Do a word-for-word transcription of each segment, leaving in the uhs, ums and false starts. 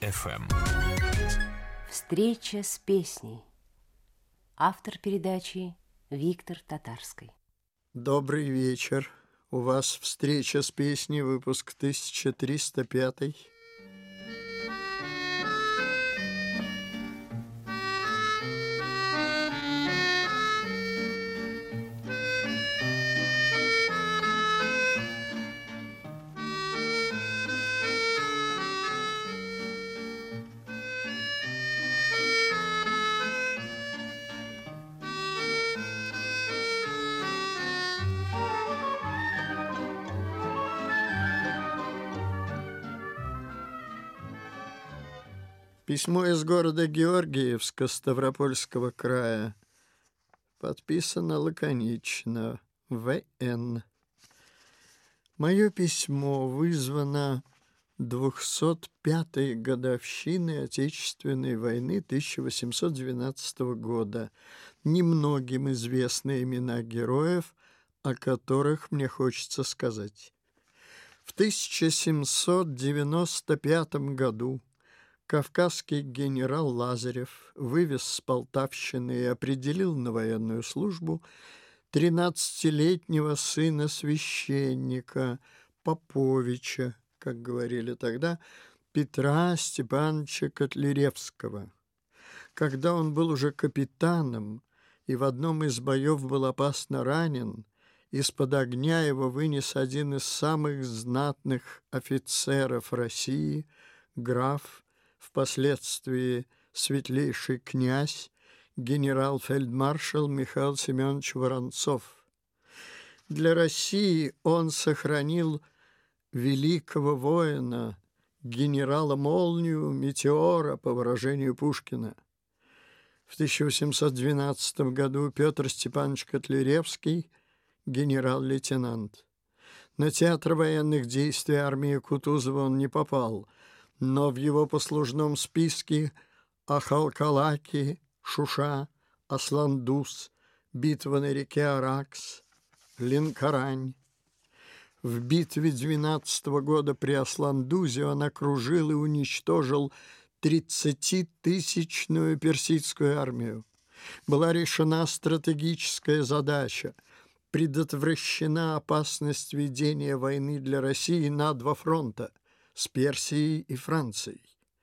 эф эм. Встреча с песней. Автор передачи Виктор Татарский. Добрый вечер. У вас встреча с песней, выпуск тысяча триста пятый. Письмо из города Георгиевска Ставропольского края. Подписано лаконично. В Н. Мое письмо вызвано двухсот пятой годовщиной Отечественной войны тысяча восемьсот двенадцатого года. Немногим известны имена героев, о которых мне хочется сказать. В тысяча семьсот девяносто пятом году кавказский генерал Лазарев вывез с Полтавщины и определил на военную службу тринадцатилетнего сына священника Поповича, как говорили тогда, Петра Степановича Котляревского. Когда он был уже капитаном и в одном из боев был опасно ранен, из-под огня его вынес один из самых знатных офицеров России, граф, впоследствии светлейший князь, генерал-фельдмаршал Михаил Семенович Воронцов. Для России он сохранил великого воина, генерала-молнию, метеора, по выражению Пушкина. В тысяча восемьсот двенадцатом году Петр Степанович Котляревский, генерал-лейтенант. На театр военных действий армии Кутузова он не попал, но в его послужном списке Ахалкалаки, Шуша, Асландус, битва на реке Аракс, Ленкорань. В битве двенадцатого года при Асландузе он окружил и уничтожил тридцатитысячную персидскую армию. Была решена стратегическая задача, предотвращена опасность ведения войны для России на два фронта – с Персией и Францией.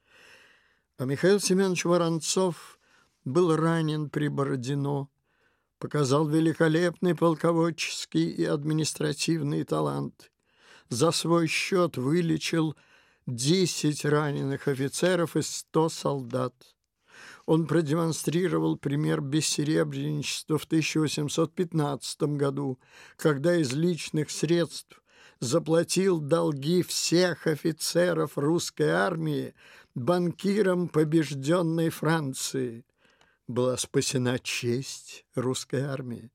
А Михаил Семенович Воронцов был ранен при Бородино, показал великолепный полководческий и административный талант. За свой счет вылечил десять раненых офицеров и сто солдат. Он продемонстрировал пример бессеребренничества в тысяча восемьсот пятнадцатом году, когда из личных средств заплатил долги всех офицеров русской армии банкирам побежденной Франции. Была спасена честь русской армии.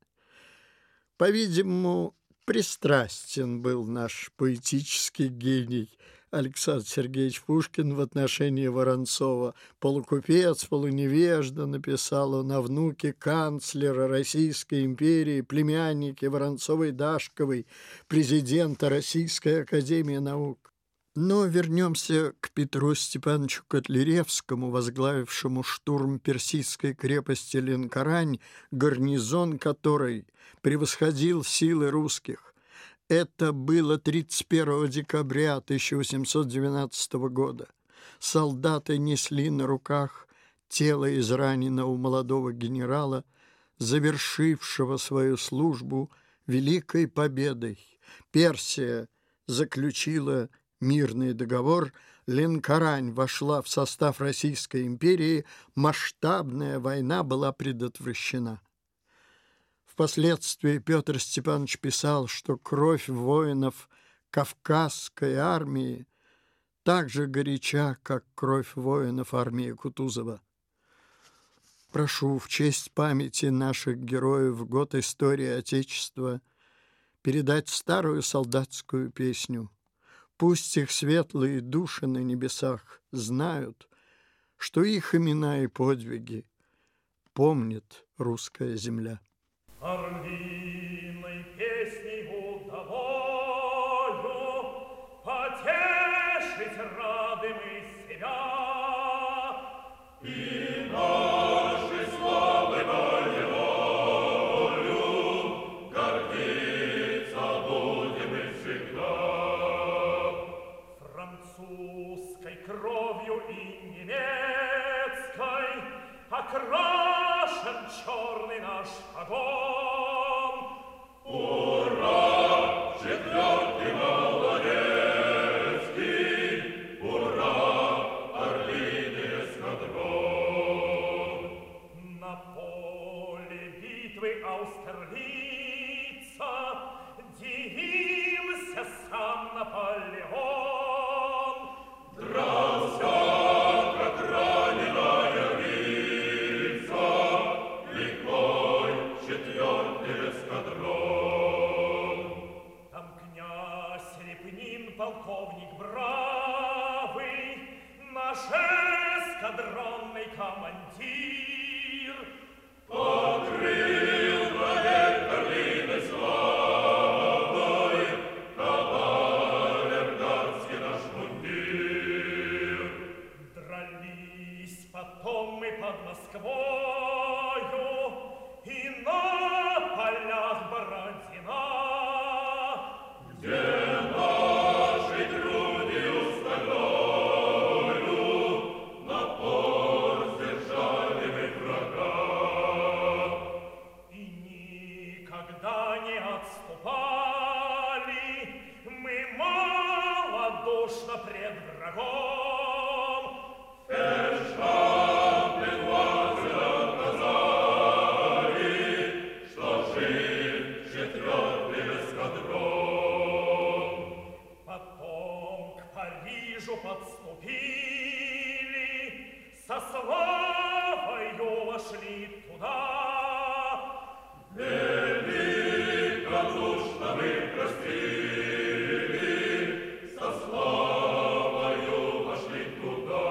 По-видимому, пристрастен был наш поэтический гений Александр Сергеевич Пушкин в отношении Воронцова. Полукупец, полуневежда, написал он о внуке канцлера Российской империи, племяннике Воронцовой-Дашковой, президента Российской академии наук. Но вернемся к Петру Степановичу Котляревскому, возглавившему штурм персидской крепости Ленкорань, гарнизон которой превосходил силы русских. Это было тридцать первого декабря тысяча восемьсот двенадцатого года. Солдаты несли на руках тело израненного молодого генерала, завершившего свою службу великой победой. Персия заключила мирный договор, Ленкорань вошла в состав Российской империи, масштабная война была предотвращена. Впоследствии Петр Степанович писал, что кровь воинов Кавказской армии так же горяча, как кровь воинов армии Кутузова. Прошу в честь памяти наших героев в год истории Отечества передать старую солдатскую песню. Пусть их светлые души на небесах знают, что их имена и подвиги помнит русская земля. Орлиной песней удовою потешить рады мы себя. шагом. Ура! Четвертый Молодецкий! Ура! Орлиный эскадрон! На поле битвы Аустерлица дивился сам Наполеон. Дрался, как раненая птица, лихой четвертый эскадрон. Там князь Репнин, полковник бравый, наш эскадронный командир. Покрыл вовек орлиной славой кавалергардский наш мундир. Дрались потом мы под Москвою и на полях Бородина, Где нашей грудью стальною напор сдержали мы врага. и никогда не отступали мы малодушно пред врагом. Фельдшам предводителям сказали, что жив четвертый эскадрон. Потом к Парижу подступили, со славою вошли туда. Великодушно мы простили, со славою вошли туда.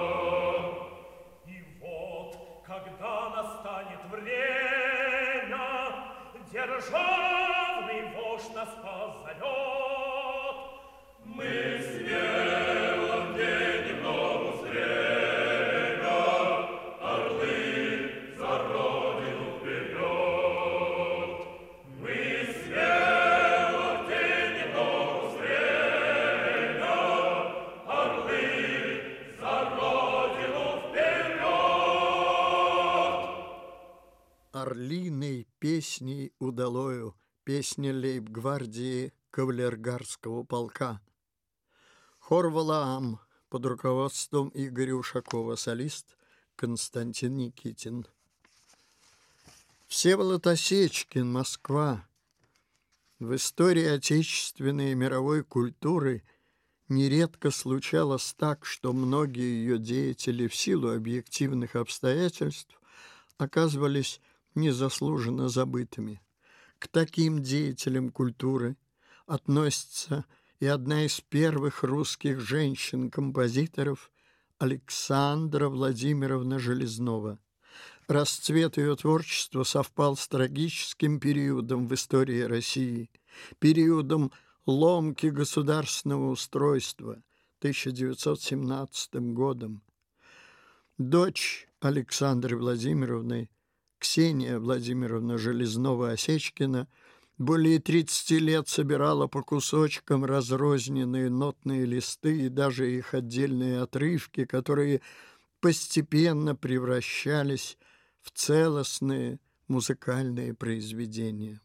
И вот, когда настанет время, державный вождь нас позовет. Мы смело в день немного стремя, орлы за родину вперед. Мы смело в день немного стремя, орлы за родину вперед. Орлиной песней удалою, песня лейб-гвардии кавалергардского полка. Хор Валаам под руководством Игоря Ушакова, солист Константин Никитин. Всеволод Осечкин, Москва. В истории отечественной и мировой культуры нередко случалось так, что многие ее деятели в силу объективных обстоятельств оказывались незаслуженно забытыми. К таким деятелям культуры относится и одна из первых русских женщин-композиторов Александра Владимировна Железнова. Расцвет ее творчества совпал с трагическим периодом в истории России, периодом ломки государственного устройства тысяча девятьсот семнадцатым годом. Дочь Александры Владимировны, Ксения Владимировна Железнова-Осечкина, более тридцати лет собирала по кусочкам разрозненные нотные листы и даже их отдельные отрывки, которые постепенно превращались в целостные музыкальные произведения.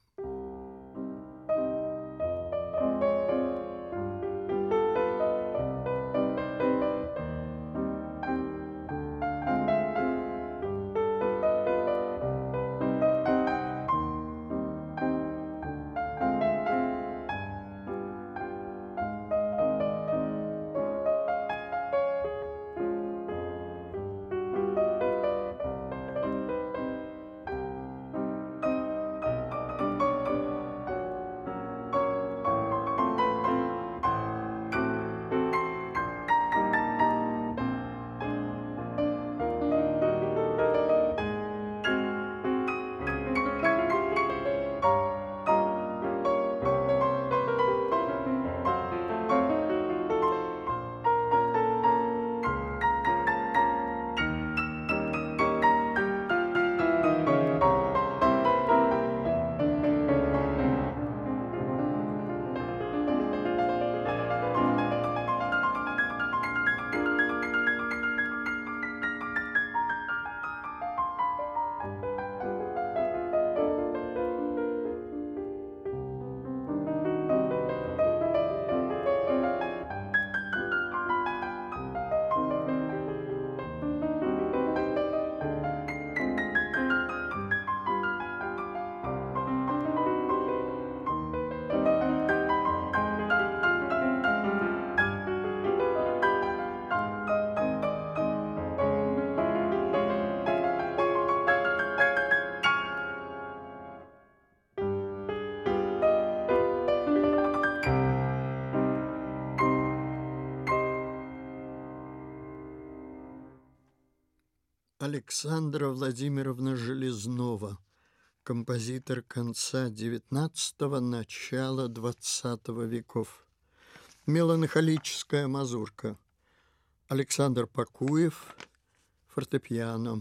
Александра Владимировна Железнова, композитор конца девятнадцатого, начала двадцатого веков. Меланхолическая мазурка. Александр Пакуев, фортепиано.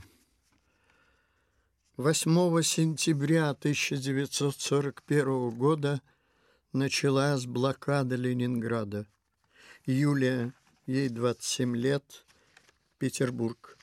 восьмого сентября тысяча девятьсот сорок первого года началась блокада Ленинграда. Юлия, ей двадцать семь лет, Петербург.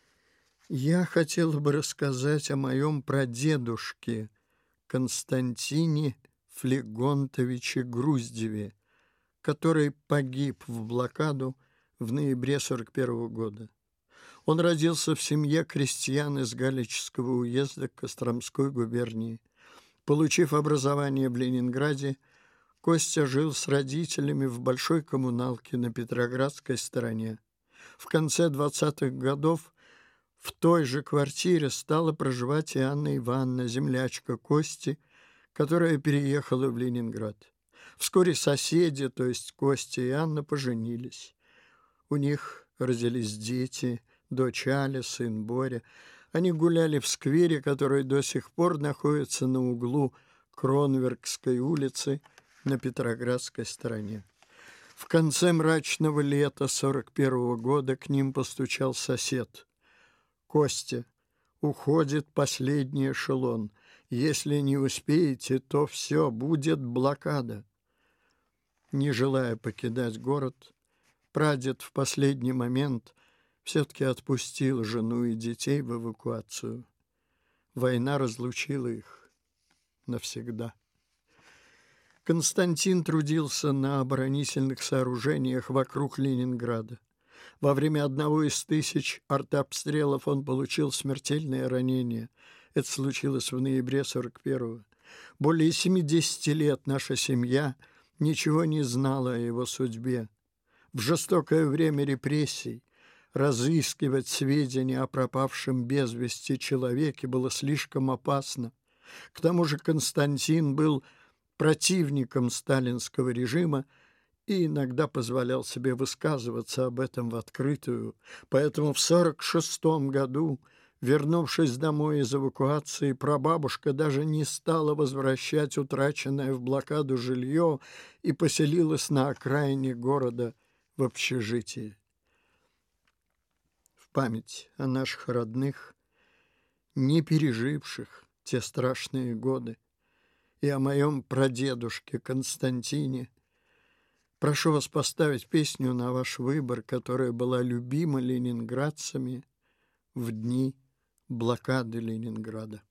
Я хотела бы рассказать о моем прадедушке Константине Флегонтовиче Груздеве, который погиб в блокаду в ноябре сорок первого года. Он родился в семье крестьян из Галичского уезда Костромской губернии. Получив образование в Ленинграде, Костя жил с родителями в большой коммуналке на Петроградской стороне. В конце двадцатых годов в той же квартире стала проживать и Анна Ивановна, землячка Кости, которая переехала в Ленинград. Вскоре соседи, то есть Костя и Анна, поженились. У них родились дети, дочь Аля, сын Боря. Они гуляли в сквере, который до сих пор находится на углу Кронверкской улицы на Петроградской стороне. В конце мрачного лета сорок первого года к ним постучал сосед. «Костя, уходит последний эшелон. Если не успеете, то все, будет блокада». Не желая покидать город, прадед в последний момент все-таки отпустил жену и детей в эвакуацию. Война разлучила их навсегда. Константин трудился на оборонительных сооружениях вокруг Ленинграда. Во время одного из тысяч артобстрелов он получил смертельное ранение. Это случилось в ноябре сорок первого. Более семидесяти лет наша семья ничего не знала о его судьбе. В жестокое время репрессий разыскивать сведения о пропавшем без вести человеке было слишком опасно. К тому же Константин был противником сталинского режима и иногда позволял себе высказываться об этом в открытую. Поэтому в сорок шестом году, вернувшись домой из эвакуации, прабабушка даже не стала возвращать утраченное в блокаду жилье и поселилась на окраине города в общежитии. В память о наших родных, не переживших те страшные годы, и о моем прадедушке Константине, прошу вас поставить песню на ваш выбор, которая была любима ленинградцами в дни блокады Ленинграда.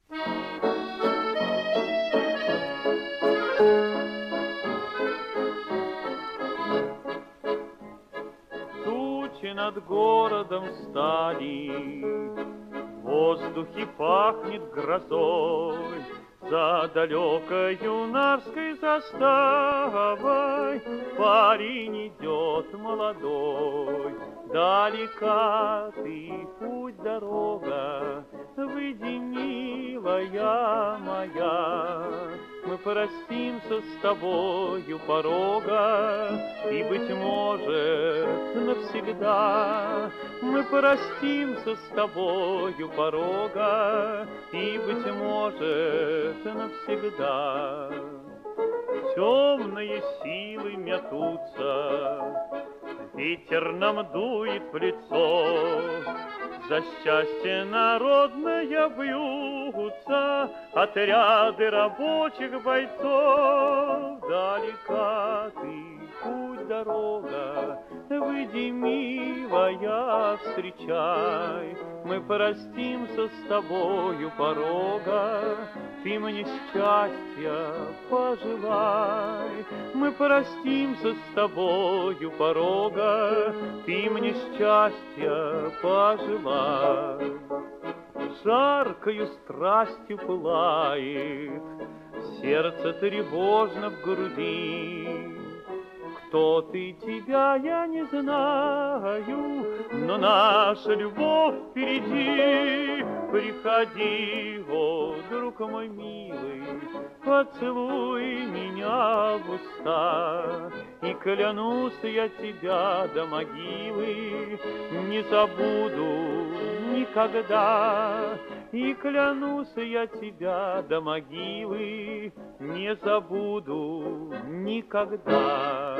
Тучи над городом стали, в воздухе пахнет грозой. За далекой юнарской заставой парень идет молодой. Далека ты, путь, дорога, выйди, милая моя. Мы простимся с тобою порога, и, быть может, навсегда. Мы простимся с тобою порога, и, быть может, навсегда. Темные силы мятутся, ветер нам дует в лицо. За счастье народное бьются отряды рабочих бойцов. Далека ты, путь, дорога, выйди, милая, встречай. Мы простимся с тобою порога, ты мне счастья пожелай. Мы простимся с тобою порога, ты мне счастья пожелай. Жаркою страстью пылает сердце тревожно в груди. Кто ты, тебя я не знаю, но наша любовь впереди. Приходи, о, друг мой милый, поцелуй меня в уста, и клянусь я тебя до могилы, не забуду никогда. И клянусь я тебя до могилы не забуду никогда.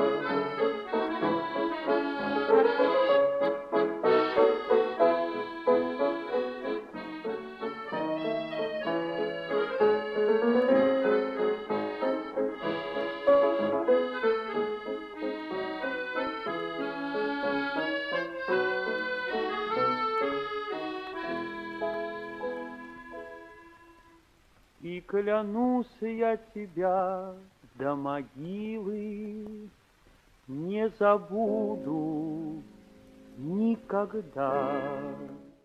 И клянусь я тебя до могилы не забуду никогда.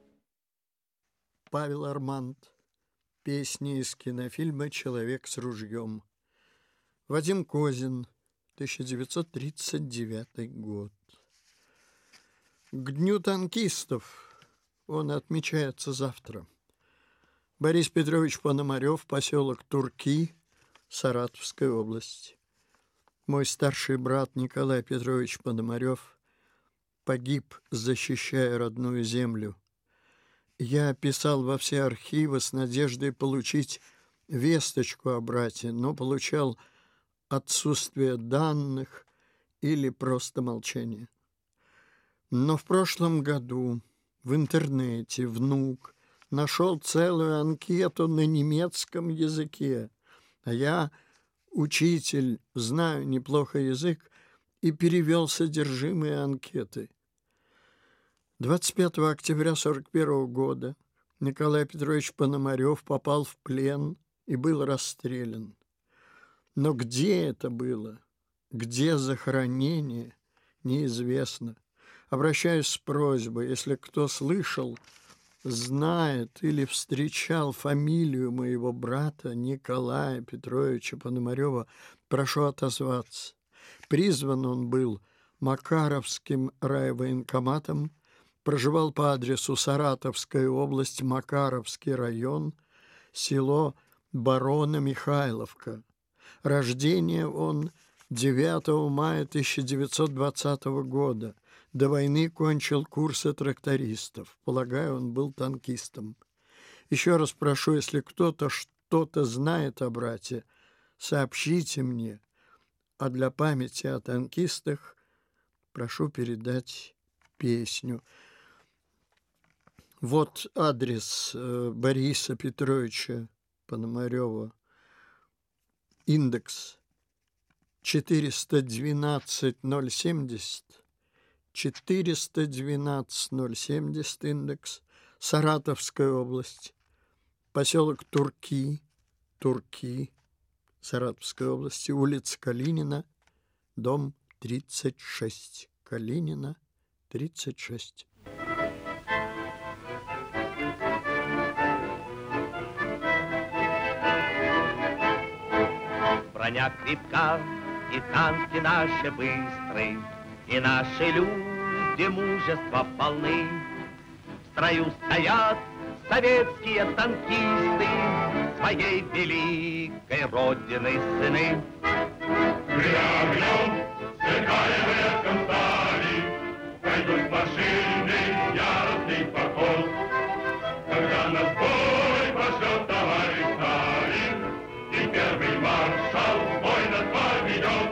Павел Арманд. Песни из кинофильма «Человек с ружьем». Вадим Козин. тысяча девятьсот тридцать девятый год. К Дню танкистов. Он отмечается завтра. Борис Петрович Пономарев, поселок Турки, Саратовская область. Мой старший брат Николай Петрович Пономарев погиб, защищая родную землю. Я писал во все архивы с надеждой получить весточку о брате, но получал отсутствие данных или просто молчание. Но в прошлом году в интернете внук нашел целую анкету на немецком языке, а я, учитель, знаю неплохо язык, и перевел содержимое анкеты. двадцать пятого октября сорок первого года Николай Петрович Пономарев попал в плен и был расстрелян. Но где это было, где захоронение, неизвестно. Обращаюсь с просьбой, если кто слышал, знает или встречал фамилию моего брата Николая Петровича Пономарева, прошу отозваться. Призван он был Макаровским райвоенкоматом, проживал по адресу Саратовская область, Макаровский район, село Барона Михайловка. Рождение он девятого мая тысяча девятьсот двадцатого года. До войны кончил курсы трактористов. Полагаю, он был танкистом. Еще раз прошу, если кто-то что-то знает о брате, сообщите мне. А для памяти о танкистах прошу передать песню. Вот адрес Бориса Петровича Пономарева. Индекс четыреста двенадцать ноль семьдесят. четыреста двенадцать ноль семьдесят индекс, Саратовская область, поселок Турки, Турки, Саратовской области, улица Калинина, дом тридцать шесть, Калинина, тридцать шесть. Броня крепка, и танки наши быстрые, и наши люди мужества полны. В строю стоят советские танкисты, своей великой родины сыны. Огнем, сверкая блеском стали, пойдут машины, яростный поход. Когда нас бой пошлет товарищ Сталин, и первый маршал бой нас поведет.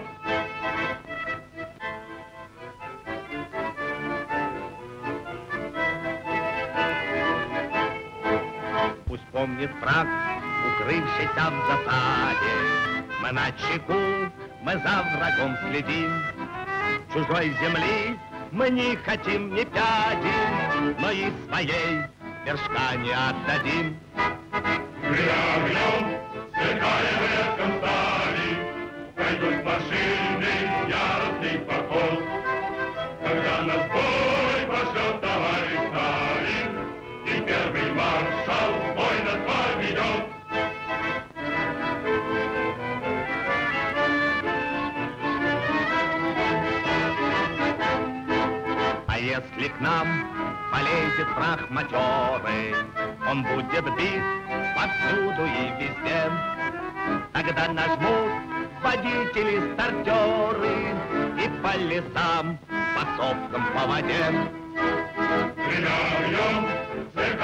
Пусть помнит враг, укрывшийся в засаде, мы на чеку, мы за врагом следим. Чужой земли мы не хотим ни пяди, но и своей вершка не отдадим. Гря огнем, сверкая блеском стали, пойдут машины, яростный поход. Когда нас бой пошлет товарищ Сталин, и первый маршал бой нас поведет. А если к нам полезет враг матерый, он будет бит повсюду и везде. Тогда нажмут водители-стартеры и по лесам, по сопкам, по воде. Гремя огнем,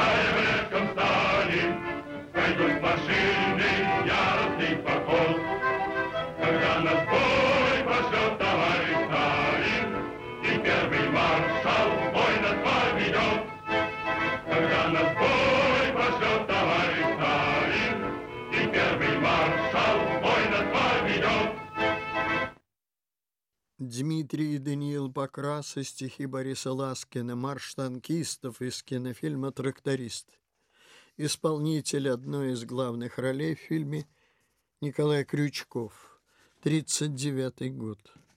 Дмитрий и Даниил Покрасы, стихи Бориса Ласкина, марш танкистов из кинофильма «Тракторист». Исполнитель одной из главных ролей в фильме Николай Крючков, тридцать девятый год.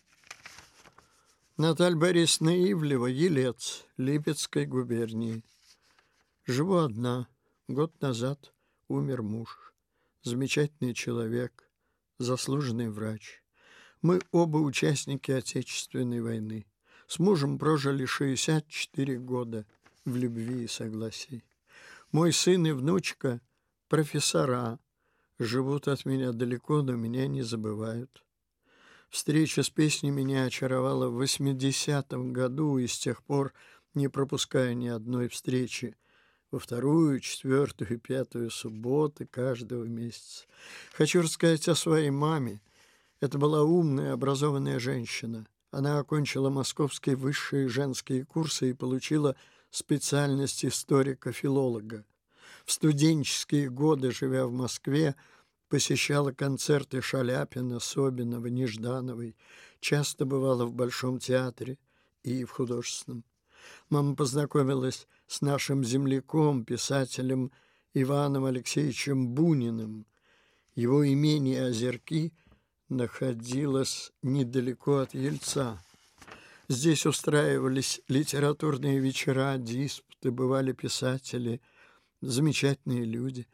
Наталья Борисовна Ивлева, Елец, Липецкой губернии. Живу одна. Год назад умер муж. Замечательный человек, заслуженный врач. Мы оба участники Отечественной войны. С мужем прожили шестьдесят четыре года в любви и согласии. Мой сын и внучка – профессора, живут от меня далеко, но меня не забывают. Встреча с песней меня очаровала в восьмидесятом году и с тех пор не пропускаю ни одной встречи. Во вторую, четвертую и пятую субботы каждого месяца. Хочу рассказать о своей маме. Это была умная, образованная женщина. Она окончила московские высшие женские курсы и получила специальность историка-филолога. В студенческие годы, живя в Москве, посещала концерты Шаляпина, Собинова, Неждановой, часто бывала в Большом театре и в художественном. Мама познакомилась с нашим земляком, писателем Иваном Алексеевичем Буниным. Его имение Озерки находилось недалеко от Ельца. Здесь устраивались литературные вечера, диспуты, бывали писатели, замечательные люди.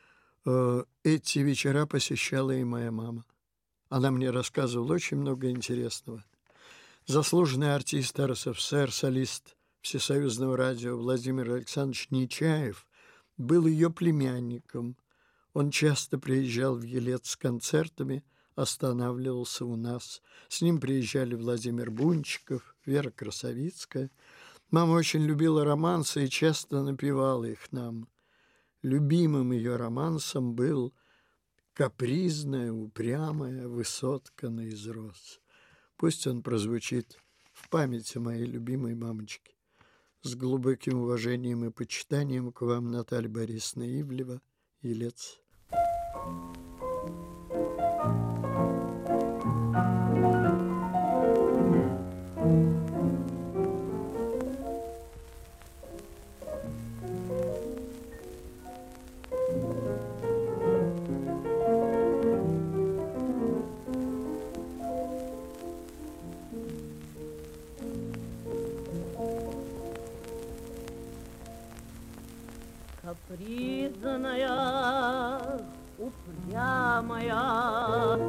Эти вечера посещала и моя мама. Она мне рассказывала очень много интересного. Заслуженный артист эр эс эф эс эр, солист Всесоюзного радио Владимир Александрович Нечаев был ее племянником. Он часто приезжал в Елец с концертами, останавливался у нас. С ним приезжали Владимир Бунчиков, Вера Красовицкая. Мама очень любила романсы и часто напевала их нам. Любимым ее романсом был «Капризная, упрямая высотка на изроз». Пусть он прозвучит в памяти моей любимой мамочки. С глубоким уважением и почитанием к вам, Наталья Борисовна Ивлева, Елец. Капризная, упрямая,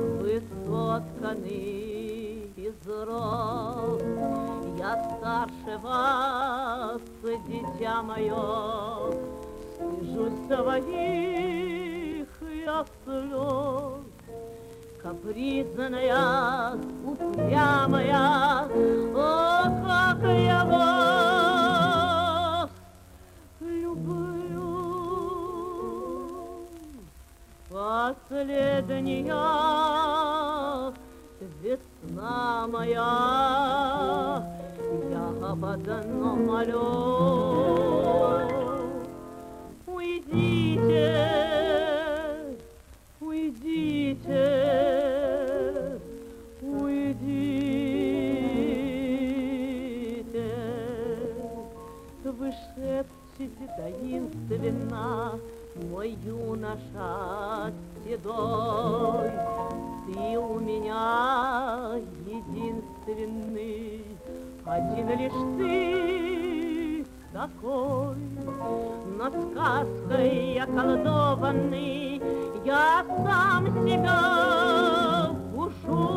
высотканный изрос. Я старше вас, дитя мое, стыжусь своих я слез. Капризная, упрямая, о, как я вас люблю. Последняя весна моя, я об одном молю. Уйдите, уйдите, уйдите. Вы шепчете таинственно, мой юноша седой, ты у меня единственный, один лишь ты такой. Но сказкой околдованный я сам себя ушу.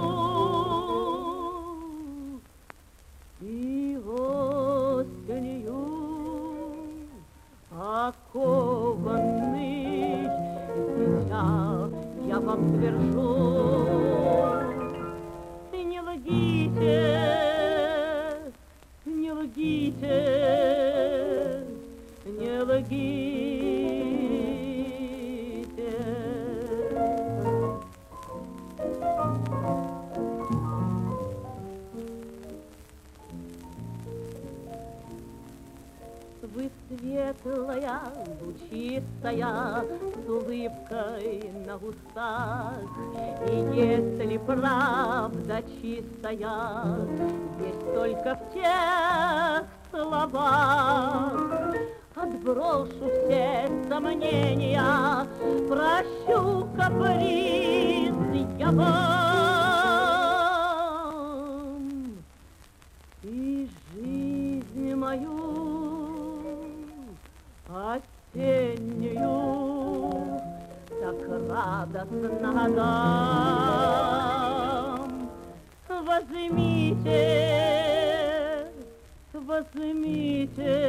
И осенью окованный, дитя, я вам твержу, ты не лгите, не лгите, не лгите. Вы светлая, лучистая, с улыбкой на устах. И если правда чистая есть только в тех словах, отброшу все сомнения, прощу каприз я вам. И жизнь мою осеннюю так радостно отдам. Возьмите, возьмите,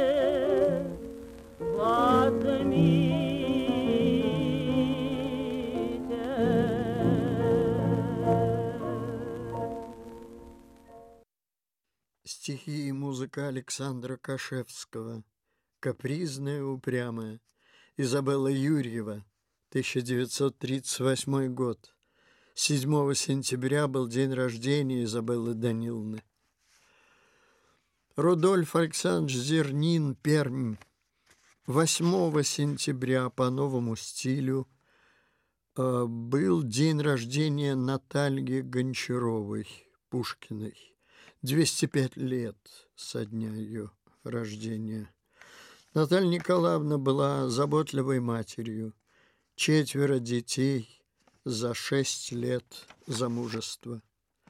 Стихи и музыка Александра Кашевского. Капризная, упрямая. Изабелла Юрьева. тысяча девятьсот тридцать восьмой год. седьмого сентября был день рождения Изабеллы Даниловны. Рудольф Александрович Зернин, Пермь. восьмого сентября по новому стилю э, был день рождения Натальи Гончаровой, Пушкиной. двести пять лет со дня ее рождения. Наталья Николаевна была заботливой матерью. Четверо детей за шесть лет замужества.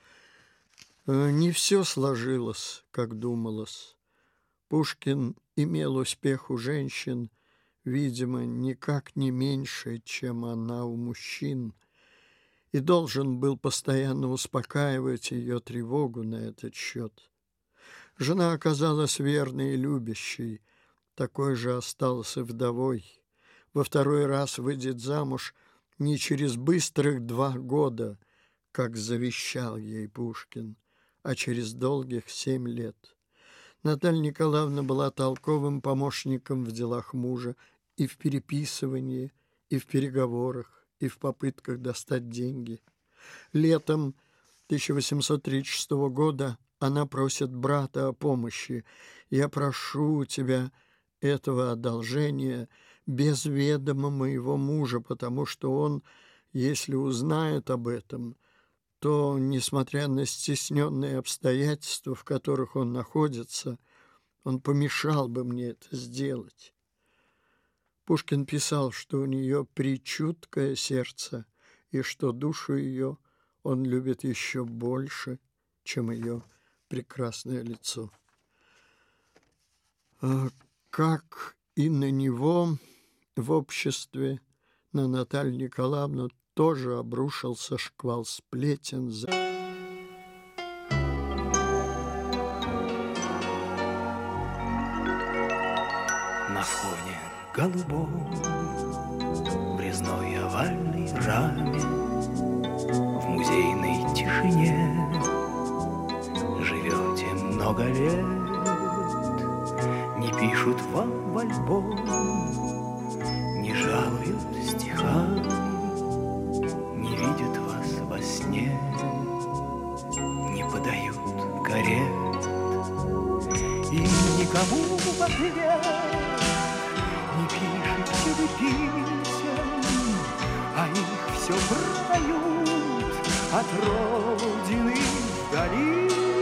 Не все сложилось, как думалось. Пушкин имел успех у женщин, видимо, никак не меньше, чем она у мужчин, и должен был постоянно успокаивать ее тревогу на этот счет. Жена оказалась верной и любящей, такой же осталась и вдовой. Во второй раз выйдет замуж не через быстрых два года, как завещал ей Пушкин, а через долгих семь лет. Наталья Николаевна была толковым помощником в делах мужа и в переписывании, и в переговорах, и в попытках достать деньги. Летом тысяча восемьсот тридцать шестого года она просит брата о помощи. «Я прошу тебя этого одолжения без ведома моего мужа, потому что он, если узнает об этом, то, несмотря на стесненные обстоятельства, в которых он находится, он помешал бы мне это сделать». Пушкин писал, что у нее пречуткое сердце, и что душу ее он любит еще больше, чем ее прекрасное лицо. Как и на него в обществе, на Наталью Николаевну тоже обрушился шквал сплетен. На фоне голубом, в резной овальной раме, в музейной тишине живете много лет. Не пишут вам в альбом, не жалуют стихами, не видят вас во сне, не подают карет. И никому в ответ не пишете вы писем, а их все продают от родины вдали.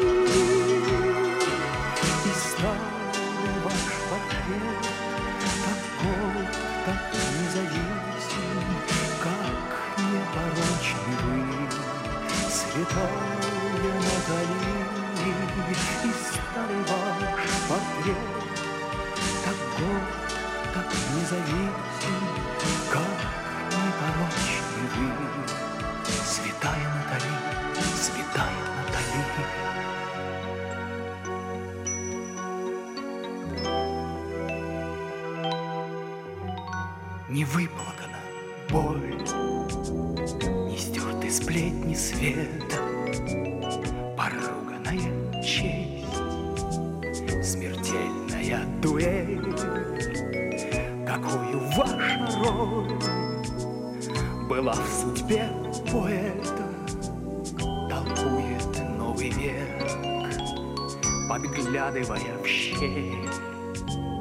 И старый ваш портрет так горд, так независим, как непорочны вы, святая Натали. И старый ваш портрет так горд, так независим, как непорочны вы, святая Натали, святая Натали. Не выплакана боль, не стерты сплетни света, поруганная честь, смертельная дуэль. Какую ваша роль была в судьбе поэта, толкует новый век, подглядывая в щель.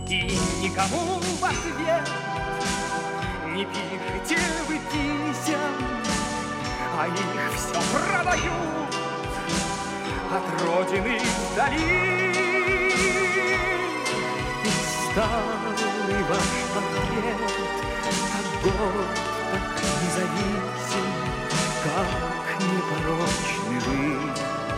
И никому в ответ не пишите вы писем, а их все продают от родины вдали. И старый ваш портрет так горд, так независим, как непорочны вы,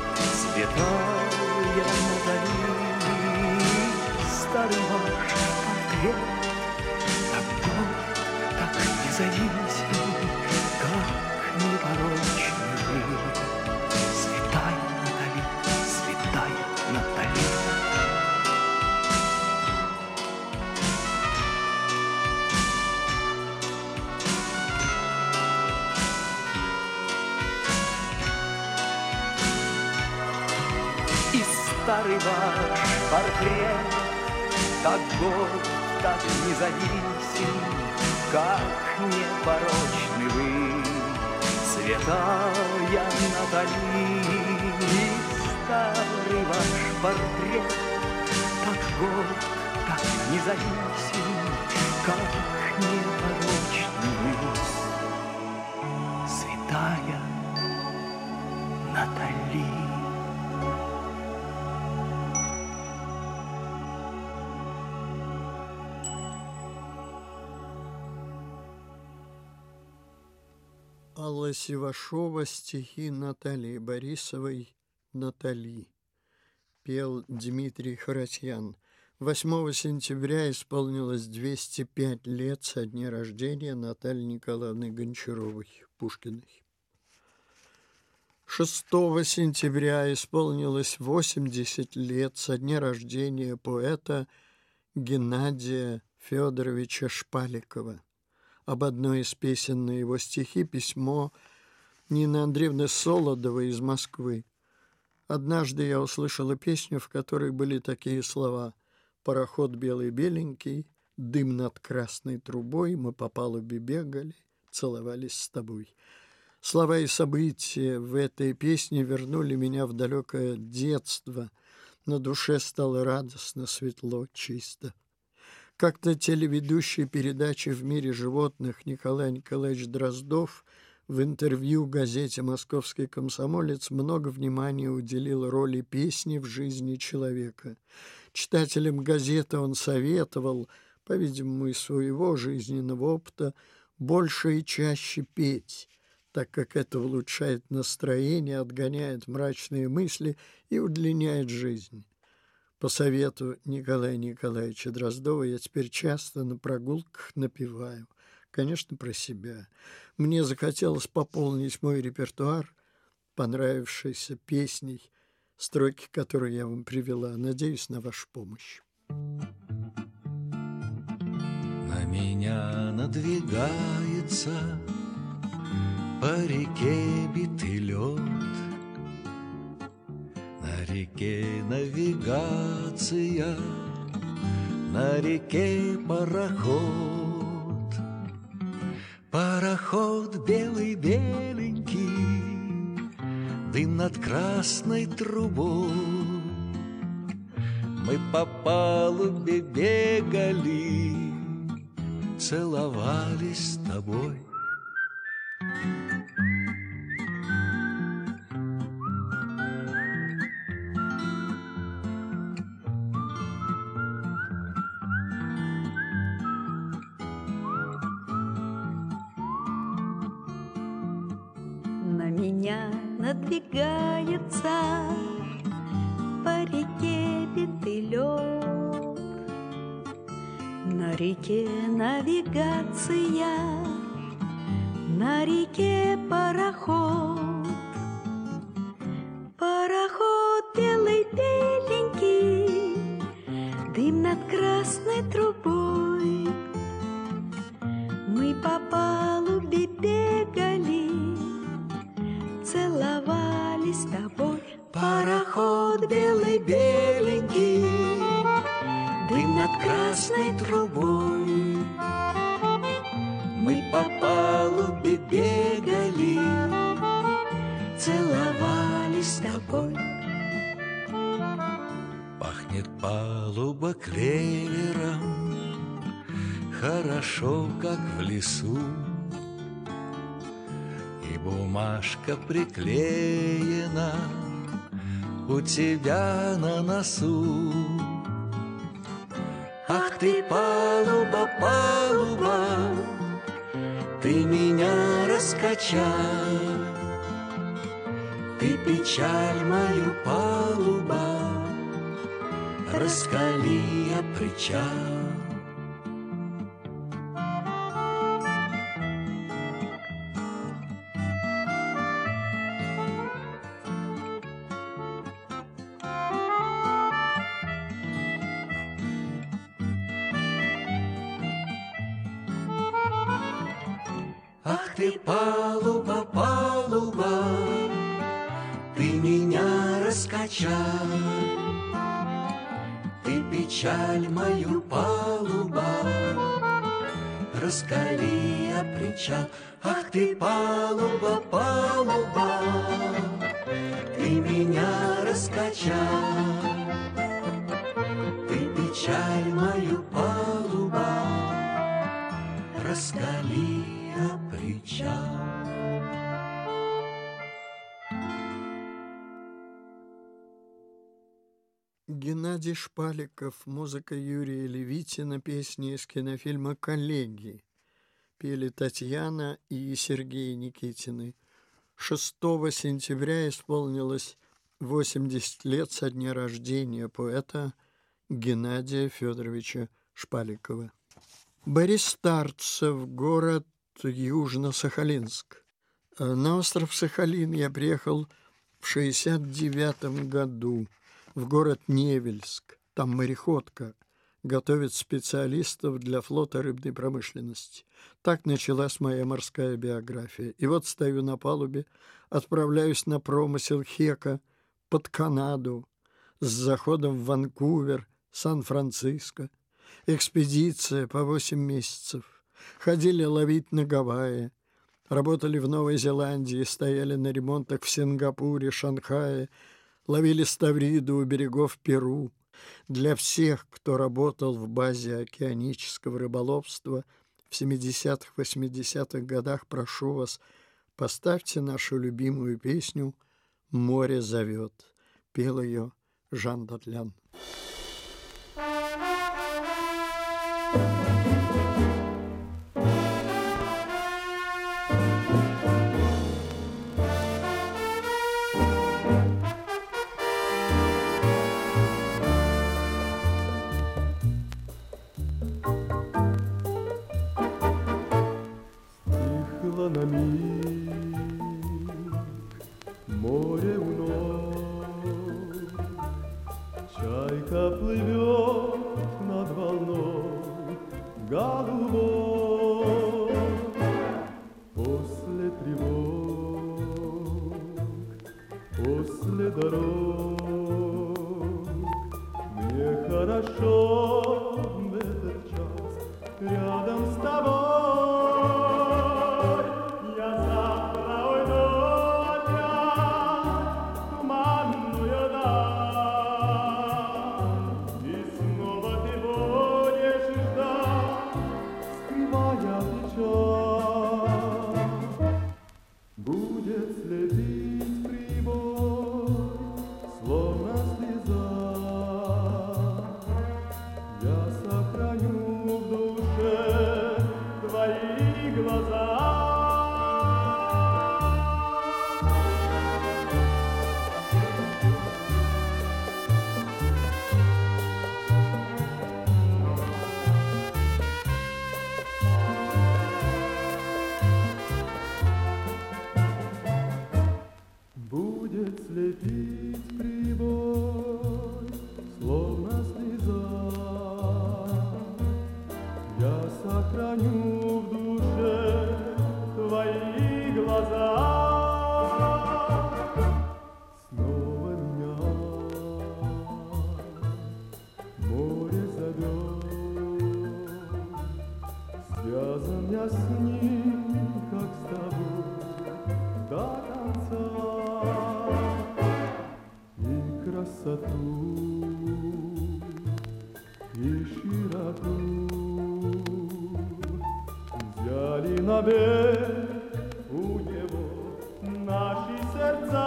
святая Натали. Старый ваш портрет так горд, так независим, как непорочны вы, святая Натали, святая Натали. И старый ваш портрет так горд, так независим, как непорочны вы, святая Натали. И старый ваш портрет так горд, так независим, как непорочны вы, святая Натали. Алла Сивашова, стихи Натальи Борисовой «Натали». Пел Дмитрий Харатьян. восьмого сентября исполнилось двести пять лет со дня рождения Натальи Николаевны Гончаровой, Пушкиной. шестого сентября исполнилось восемьдесят лет со дня рождения поэта Геннадия Федоровича Шпаликова. Об одной из песен на его стихи письмо Нины Андреевны Солодовой из Москвы. Однажды я услышала песню, в которой были такие слова: «Пароход белый-беленький, дым над красной трубой, мы по палубе бегали, целовались с тобой». Слова и события в этой песне вернули меня в далекое детство. На душе стало радостно, светло, чисто. Как-то телеведущий передачи «В мире животных» Николай Николаевич Дроздов в интервью газете «Московский комсомолец» много внимания уделил роли песни в жизни человека. Читателям газеты он советовал, по-видимому, из своего жизненного опыта, больше и чаще петь, так как это улучшает настроение, отгоняет мрачные мысли и удлиняет жизнь. По совету Николая Николаевича Дроздова я теперь часто на прогулках напеваю, конечно, про себя. Мне захотелось пополнить мой репертуар понравившейся песней, строки которой я вам привела. Надеюсь на вашу помощь. На меня надвигается по реке битый лед, на реке навигация, на реке пароход. Пароход белый-беленький, дым над красной трубой. Мы по палубе бегали, целовались с тобой. На меня надвигается по реке битый лед, на реке навигация, на реке пароход. Пароход белый-беленький, дым над красной трубой. Мы по палубе бегали, целовались с тобой. Пароход белый-беленький, дым над красной трубой. Мы по палубе бегали, целовались с тобой. Пахнет Пахнет палуба клевером, хорошо, как в лесу. И бумажка приклеена у тебя на носу. Ах ты, палуба, палуба, ты меня раскачай. Ты печаль мою, палуба, раскали я причал. Ах ты, палуба, палуба, ты меня раскачай. Ты печаль мою, палуба, раскали я причал. Ах ты, палуба, палуба, ты меня раскачай. Ты печаль мою, палуба, раскали я причал. Геннадий Шпаликов, музыка Юрия Левитина, песни из кинофильма «Коллеги». Пели Татьяна и Сергей Никитины. шестого сентября исполнилось восемьдесят лет со дня рождения поэта Геннадия Федоровича Шпаликова. Борис Старцев, город Южно-Сахалинск. На остров Сахалин я приехал в шестьдесят девятом году. В город Невельск, там мореходка, готовит специалистов для флота рыбной промышленности. Так началась моя морская биография. И вот стою на палубе, отправляюсь на промысел Хека под Канаду с заходом в Ванкувер, Сан-Франциско. Экспедиция по восемь месяцев. Ходили ловить на Гавайи, работали в Новой Зеландии, стояли на ремонтах в Сингапуре, Шанхае, ловили ставриду у берегов Перу. Для всех, кто работал в базе океанического рыболовства в семидесятых-восьмидесятых годах, прошу вас, поставьте нашу любимую песню «Море зовет». Пел ее Жан Датлян. На миг море вновь, чайка плывет над волной голубой. После тревог, после дорог мне хорошо в этот час рядом с тобой. красоту и широту. Взяли на берег у него наши сердца.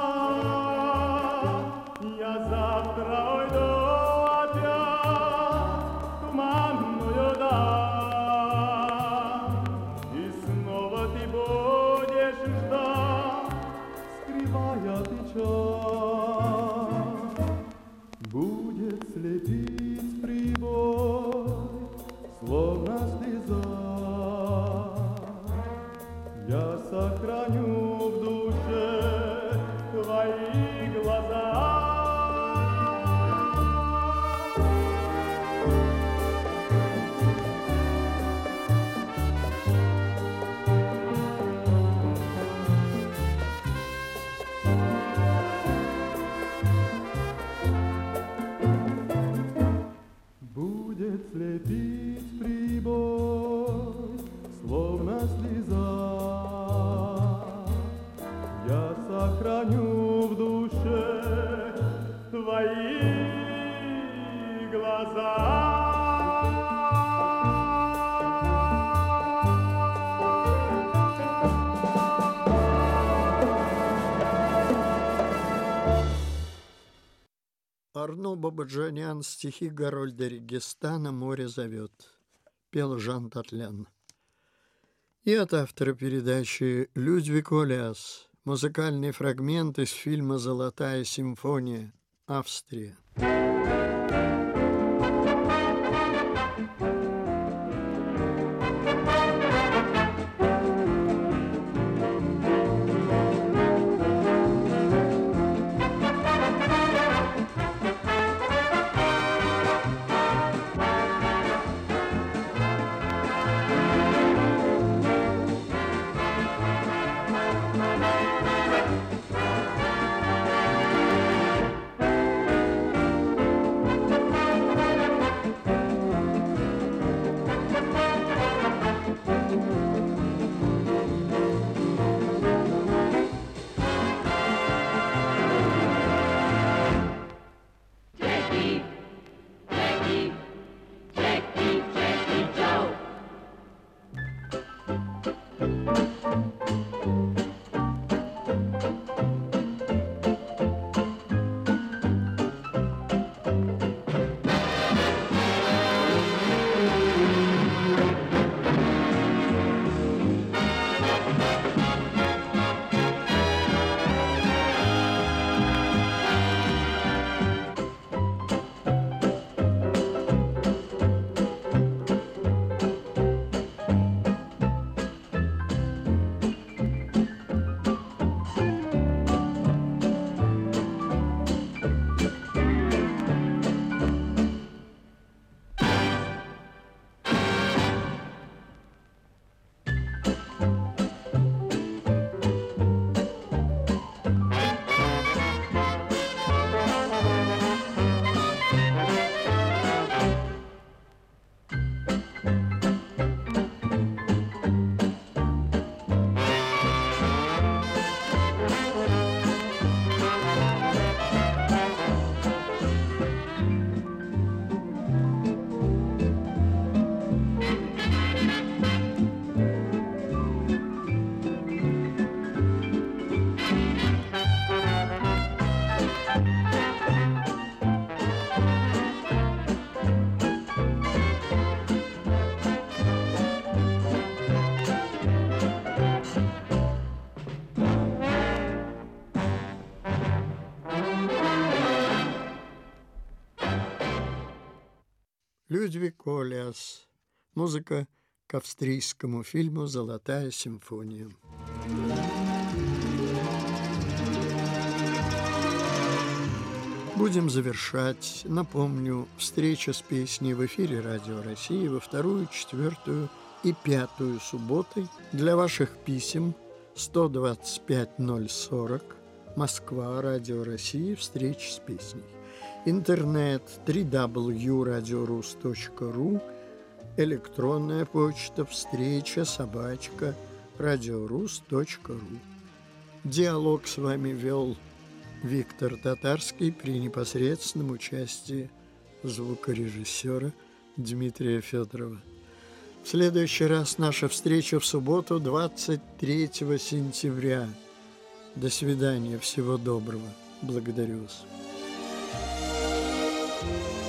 Я завтра уйду опять в туманную даль, и снова ты будешь ждать, скрывая печаль. Будет слепить прибой, словно слеза. Я сохраню в душе твои глаза. Будет слепить прибой, словно слеза. Я сохраню в душе твои глаза. Арно Бабаджанян, стихи Гарольда Регистана «Море зовет», пел Жан Татлян. И от автора передачи Людвиг Оляс, музыкальный фрагмент из фильма «Золотая симфония», Австрия. Людвиг Оляс. Музыка к австрийскому фильму «Золотая симфония». Будем завершать. Напомню, встреча с песней в эфире Радио России во вторую, четвертую и пятую субботы. Для ваших писем сто двадцать пять ноль сорок, Москва, Радио России, встреча с песней. Интернет дабл ю дабл ю точка радиорус точка ру, электронная почта встреча собачка радиорус точка ру. Диалог с вами вел Виктор Татарский при непосредственном участии звукорежиссера Дмитрия Федорова. В следующий раз наша встреча в субботу, двадцать третьего сентября. До свидания, всего доброго. Благодарю вас.